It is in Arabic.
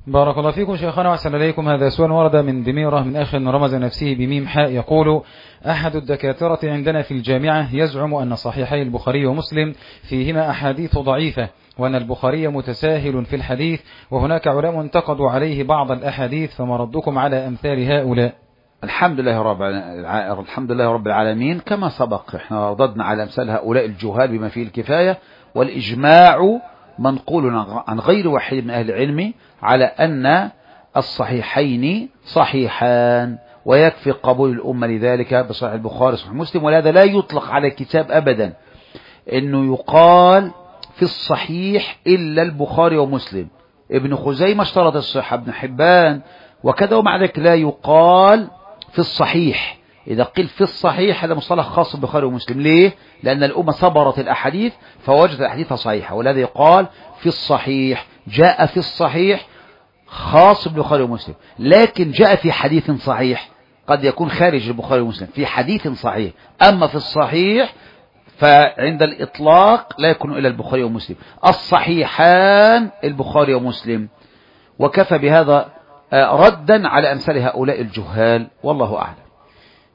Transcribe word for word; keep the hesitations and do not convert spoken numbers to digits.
بارك الله فيكم شيخنا وأحسن إليكم. هذا سؤال ورد من دميرة من أخ رمز نفسه بميم حاء، يقول: أحد الدكاترة عندنا في الجامعة يزعم أن صحيحي البخاري ومسلم فيهما أحاديث ضعيفة، وأن البخاري متساهل في الحديث، وهناك علماء انتقدوا عليه بعض الأحاديث، فما ردكم على أمثال هؤلاء؟ الحمد لله رب الحمد لله رب العالمين. كما سبق احنا رددنا على أمثال هؤلاء الجهال بما فيه الكفاية، والإجماع منقول عن غير واحد من أهل العلم على أن الصحيحين صحيحان، ويكفي قبول الأمة لذلك بصحيح البخاري وصحيح مسلم. ولهذا لا يطلق على الكتاب أبدا أنه يقال في الصحيح إلا البخاري ومسلم. ابن خزيمة اشترط الصحة، ابن حبان وكذا، ومع ذلك لا يقال في الصحيح. إذا قيل في الصحيح هذا مصطلح خاص بالبخاري ومسلم. ليه؟ لأن الأمة صبرت الأحاديث فوجدت الأحاديث صحيحة، والذي يقال في الصحيح. جاء في الصحيح خاص بالبخاري ومسلم، لكن جاء في حديث صحيح قد يكون خارج البخاري ومسلم في حديث صحيح. أما في الصحيح فعند الإطلاق لا يكون إلا البخاري ومسلم، الصحيحان البخاري ومسلم. وكفى بهذا ردا على أمثال هؤلاء الجهال، والله أعلم.